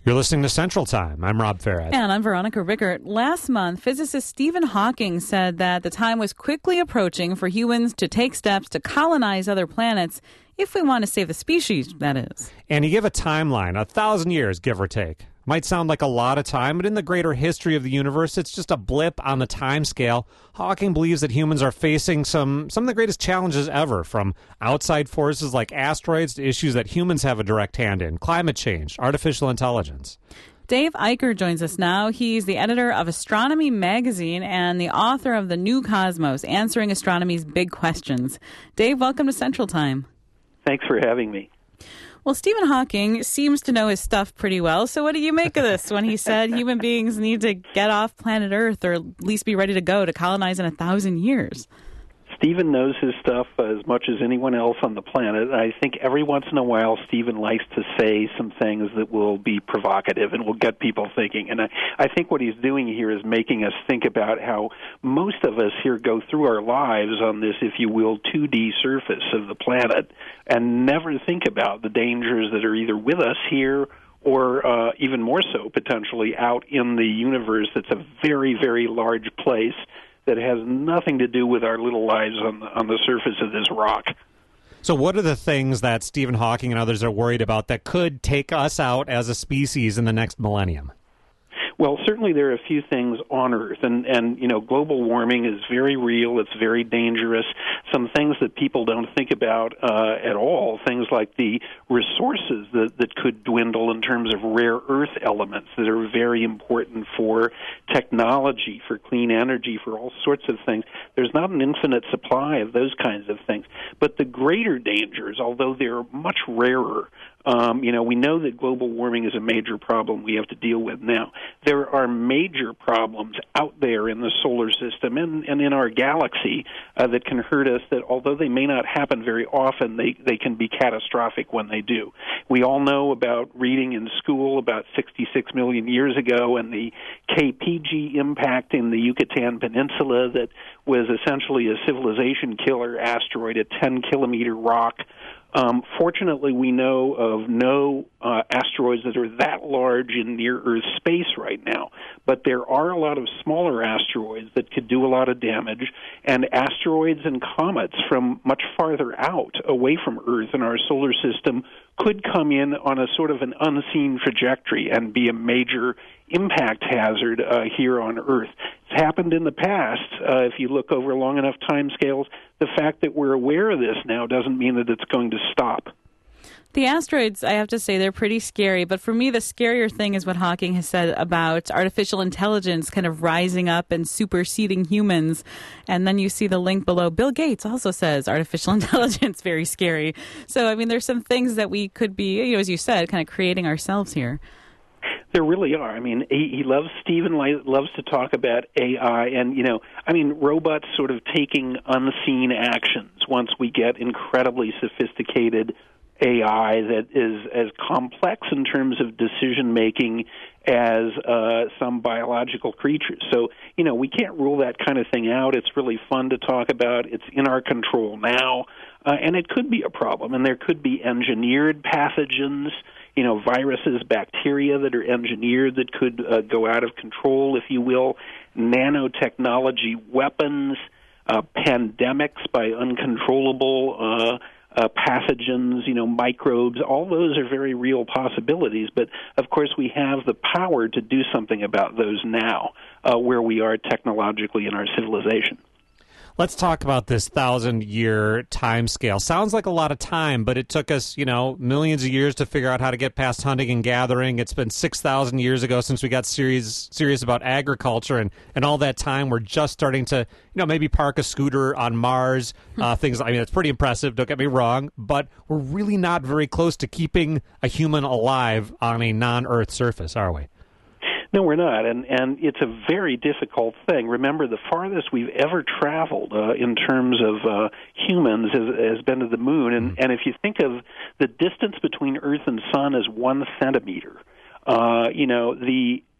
You're listening to Central Time. I'm Rob Farrett. And I'm Veronica Rickert. Last month, physicist Stephen Hawking said that the time was quickly approaching for humans to take steps to colonize other planets if we want to save the species, that is. And he gave a timeline, 1,000 years, give or take. Might sound like a lot of time, but in the greater history of the universe, it's just a blip on the time scale. Hawking believes that humans are facing some of the greatest challenges ever, from outside forces like asteroids to issues that humans have a direct hand in, climate change, artificial intelligence. Dave Eicher joins us now. He's the editor of Astronomy Magazine and the author of The New Cosmos, Answering Astronomy's Big Questions. Dave, welcome to Central Time. Thanks for having me. Well, Stephen Hawking seems to know his stuff pretty well. So what do you make of this when he said human beings need to get off planet Earth or at least be ready to go to colonize in 1,000 years? Stephen knows his stuff as much as anyone else on the planet. I think every once in a while Stephen likes to say some things that will be provocative and will get people thinking. And I think what he's doing here is making us think about how most of us here go through our lives on this, if you will, 2D surface of the planet and never think about the dangers that are either with us here or even more so potentially out in the universe. That's a very, very large place that has nothing to do with our little lives on the surface of this rock. So what are the things that Stephen Hawking and others are worried about that could take us out as a species in the next millennium? Well, certainly there are a few things on Earth, and you know, global warming is very real. It's very dangerous. Some things that people don't think about at all, things like the resources that could dwindle in terms of rare earth elements that are very important for technology, for clean energy, for all sorts of things. There's not an infinite supply of those kinds of things. But the greater dangers, although they're much rarer, we know that global warming is a major problem we have to deal with now. There are major problems out there in the solar system and in our galaxy that can hurt us, that although they may not happen very often, they can be catastrophic when they do. We all know about reading in school about 66 million years ago and the KPG impact in the Yucatan Peninsula that was essentially a civilization killer asteroid, a 10-kilometer rock. Fortunately, we know of no asteroids that are that large in near-Earth space right now, but there are a lot of smaller asteroids that could do a lot of damage, and asteroids and comets from much farther out, away from Earth in our solar system, could come in on a sort of an unseen trajectory and be a major impact hazard here on Earth. It's happened in the past. If you look over long enough time scales, the fact that we're aware of this now doesn't mean that it's going to stop. The asteroids, I have to say, they're pretty scary. But for me, the scarier thing is what Hawking has said about artificial intelligence kind of rising up and superseding humans. And then you see the link below. Bill Gates also says artificial intelligence, very scary. So, I mean, there's some things that we could be, as you said, kind of creating ourselves here. There really are. I mean, Stephen loves to talk about AI and, robots sort of taking unseen actions once we get incredibly sophisticated AI that is as complex in terms of decision-making as some biological creatures. So, we can't rule that kind of thing out. It's really fun to talk about. It's in our control now, and it could be a problem. And there could be engineered pathogens, viruses, bacteria that are engineered that could go out of control, if you will, nanotechnology weapons, pandemics by uncontrollable pathogens, microbes. All those are very real possibilities, but of course we have the power to do something about those now, where we are technologically in our civilization. Let's talk about this 1,000-year time scale. Sounds like a lot of time, but it took us, millions of years to figure out how to get past hunting and gathering. It's been 6,000 years ago since we got serious about agriculture, and all that time we're just starting to, maybe park a scooter on Mars. Things. I mean, it's pretty impressive. Don't get me wrong, but we're really not very close to keeping a human alive on a non-Earth surface, are we? No, we're not, and it's a very difficult thing. Remember, the farthest we've ever traveled in terms of humans has been to the moon, and if you think of the distance between Earth and Sun as 1 centimeter, the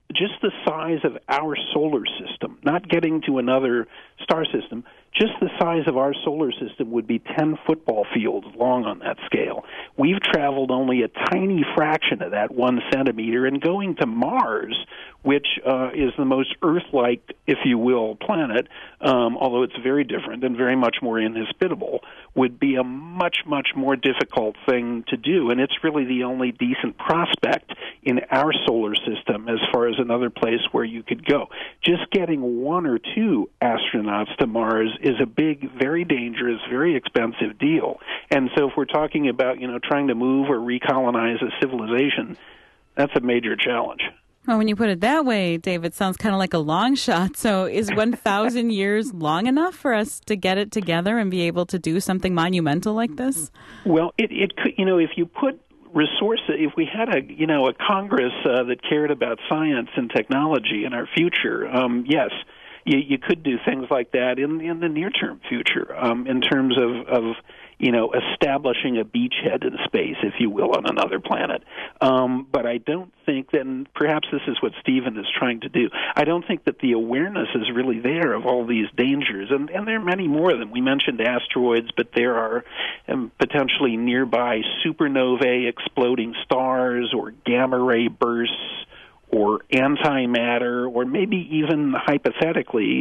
just the size of our solar system, not getting to another star system, just the size of our solar system would be 10 football fields long on that scale. We've traveled only a tiny fraction of that 1 centimeter, and going to Mars, which is the most Earth-like, if you will, planet, although it's very different and very much more inhospitable, would be a much, much more difficult thing to do. And it's really the only decent prospect in our solar system as far as another place where you could go. Just getting 1 or 2 astronauts to Mars is a big, very dangerous, very expensive deal. And so if we're talking about, trying to move or recolonize a civilization, that's a major challenge. Well, when you put it that way, Dave, it sounds kind of like a long shot. So is 1,000 years long enough for us to get it together and be able to do something monumental like this? Well, it could, if you put resources, if we had a Congress that cared about science and technology in our future, yes, you could do things like that in the near-term future, in terms of establishing a beachhead in space, if you will, on another planet. But I don't think that, and perhaps this is what Stephen is trying to do, I don't think that the awareness is really there of all these dangers, and there are many more of them. We mentioned asteroids, but there are potentially nearby supernovae, exploding stars, or gamma ray bursts, or antimatter, or maybe even hypothetically,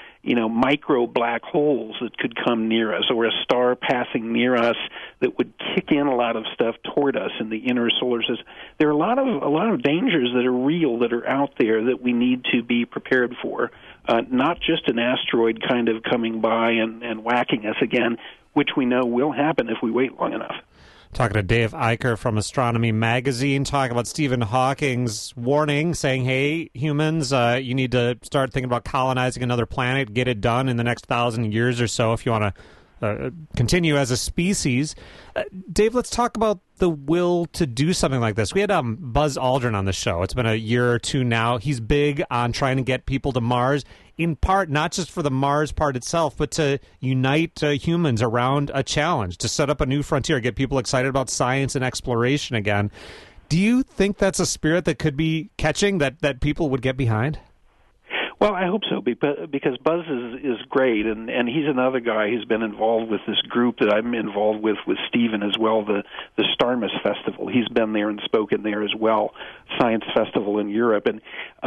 micro black holes that could come near us, or a star passing near us that would kick in a lot of stuff toward us in the inner solar system. There are a lot of dangers that are real, that are out there, that we need to be prepared for. Not just an asteroid kind of coming by and whacking us again, which we know will happen if we wait long enough. Talking to Dave Eicher from Astronomy Magazine, talking about Stephen Hawking's warning, saying, hey, humans, you need to start thinking about colonizing another planet, get it done in the next 1,000 years or so if you want to continue as a species. Dave, let's talk about the will to do something like this. We had Buzz Aldrin on the show. It's been a year or two now. He's big on trying to get people to Mars, in part not just for the Mars part itself, but to unite humans around a challenge, to set up a new frontier, get people excited about science and exploration again. Do you think that's a spirit that could be catching, that people would get behind? Well, I hope so, because Buzz is great, and he's another guy who's been involved with this group that I'm involved with Stephen as well, the Starmus Festival. He's been there and spoken there as well, Science Festival in Europe, and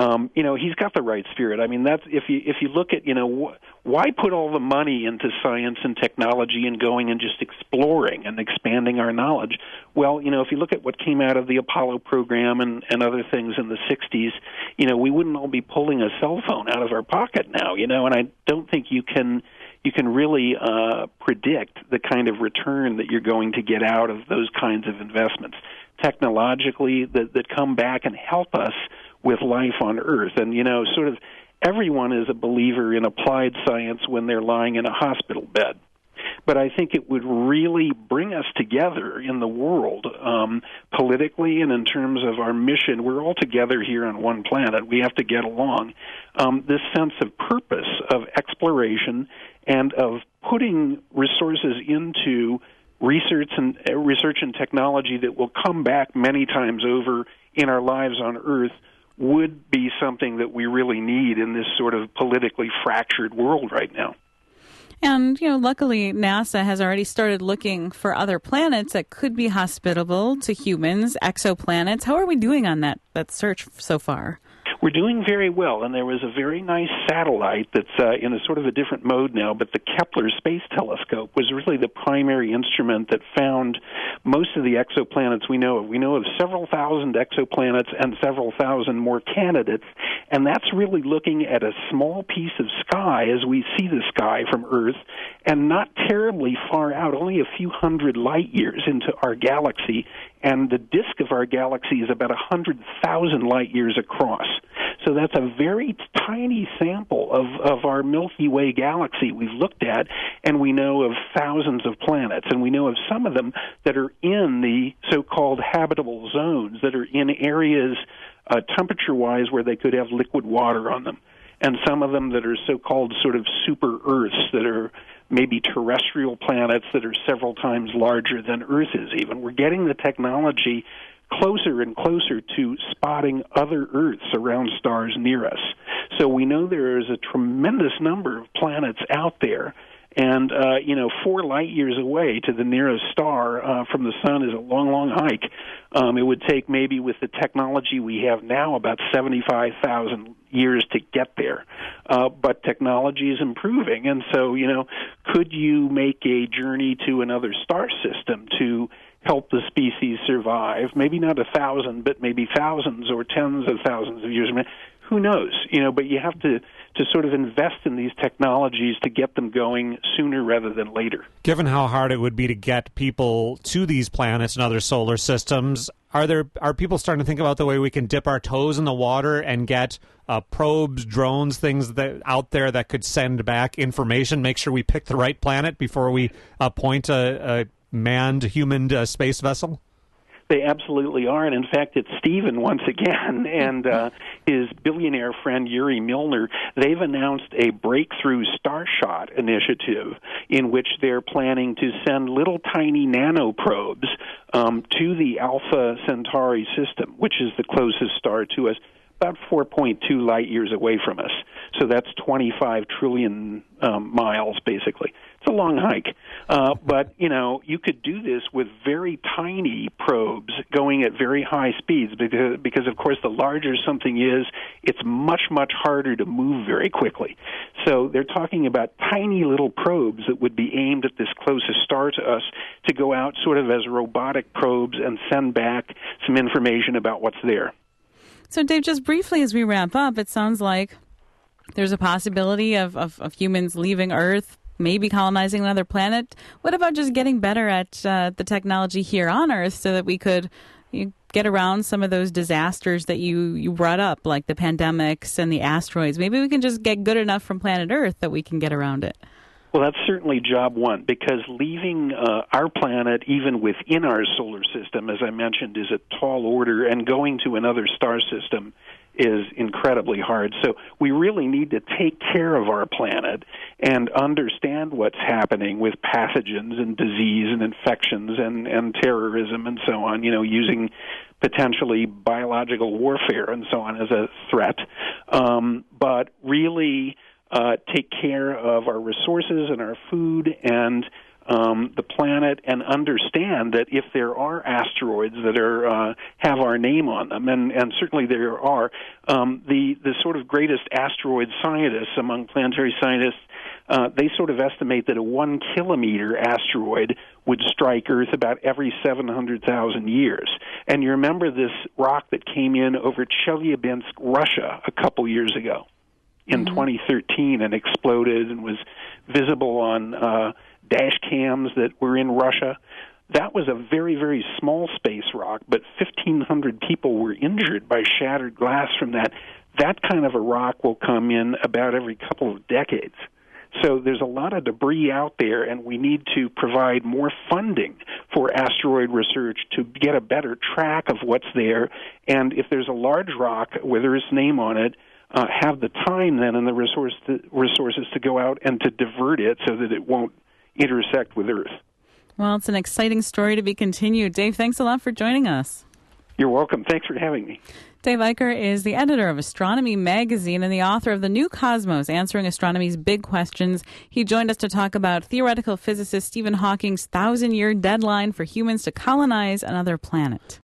he's got the right spirit. I mean, that's if you look at why put all the money into science and technology and going and just exploring and expanding our knowledge? Well, if you look at what came out of the Apollo program and other things in the 60s, we wouldn't all be pulling a cell phone out of our pocket now, and I don't think you can really predict the kind of return that you're going to get out of those kinds of investments technologically that come back and help us with life on Earth. And, sort of everyone is a believer in applied science when they're lying in a hospital bed. But I think it would really bring us together in the world, politically and in terms of our mission. We're all together here on one planet. We have to get along. This sense of purpose, of exploration, and of putting resources into research and technology that will come back many times over in our lives on Earth would be something that we really need in this sort of politically fractured world right now. And, luckily, NASA has already started looking for other planets that could be hospitable to humans, exoplanets. How are we doing on that search so far? We're doing very well, and there was a very nice satellite that's in a sort of a different mode now, but the Kepler Space Telescope was really the primary instrument that found most of the exoplanets we know of. We know of several thousand exoplanets and several thousand more candidates, and that's really looking at a small piece of sky as we see the sky from Earth, and not terribly far out, only a few hundred light years into our galaxy, and the disk of our galaxy is about 100,000 light years across. So that's a very tiny sample of our Milky Way galaxy we've looked at, and we know of thousands of planets, and we know of some of them that are in the so-called habitable zones, that are in areas temperature-wise where they could have liquid water on them, and some of them that are so-called sort of super-Earths that are maybe terrestrial planets that are several times larger than Earth is even. We're getting the technology closer and closer to spotting other Earths around stars near us. So we know there is a tremendous number of planets out there. And, 4 light years away to the nearest star from the sun is a long, long hike. It would take maybe with the technology we have now about 75,000 years to get there. But technology is improving. And so, could you make a journey to another star system to help the species survive? Maybe not 1,000, but maybe thousands or tens of thousands of years. Who knows? But you have to sort of invest in these technologies to get them going sooner rather than later. Given how hard it would be to get people to these planets and other solar systems, are people starting to think about the way we can dip our toes in the water and get probes, drones, things out there that could send back information, make sure we pick the right planet before we point a manned human space vessel? They absolutely are, and in fact, it's Stephen once again and his billionaire friend Yuri Milner. They've announced a breakthrough Starshot initiative in which they're planning to send little tiny nanoprobes to the Alpha Centauri system, which is the closest star to us, about 4.2 light years away from us. So that's 25 trillion miles, basically. It's a long hike. But, you could do this with very tiny probes going at very high speeds because, of course, the larger something is, it's much, much harder to move very quickly. So they're talking about tiny little probes that would be aimed at this closest star to us to go out sort of as robotic probes and send back some information about what's there. So, Dave, just briefly as we wrap up, it sounds like there's a possibility of humans leaving Earth, maybe colonizing another planet. What about just getting better at the technology here on Earth so that we could get around some of those disasters that you brought up, like the pandemics and the asteroids? Maybe we can just get good enough from planet Earth that we can get around it. Well, that's certainly job one, because leaving our planet, even within our solar system, as I mentioned, is a tall order, and going to another star system is incredibly hard. So we really need to take care of our planet and understand what's happening with pathogens and disease and infections and terrorism and so on, using potentially biological warfare and so on as a threat. But really take care of our resources and our food and the planet, and understand that if there are asteroids that are have our name on them, and certainly there are, the sort of greatest asteroid scientists among planetary scientists, they sort of estimate that a 1-kilometer asteroid would strike Earth about every 700,000 years. And you remember this rock that came in over Chelyabinsk, Russia, a couple years ago in 2013 and exploded and was visible on dash cams that were in Russia. That was a very, very small space rock, but 1,500 people were injured by shattered glass from that. That kind of a rock will come in about every couple of decades. So there's a lot of debris out there, and we need to provide more funding for asteroid research to get a better track of what's there. And if there's a large rock with Earth's name on it, have the time then and the resources to go out and to divert it so that it won't intersect with Earth. Well, it's an exciting story to be continued. Dave, thanks a lot for joining us. You're welcome. Thanks for having me. Dave Eicher is the editor of Astronomy Magazine and the author of The New Cosmos, Answering Astronomy's Big Questions. He joined us to talk about theoretical physicist Stephen Hawking's 1,000-year deadline for humans to colonize another planet.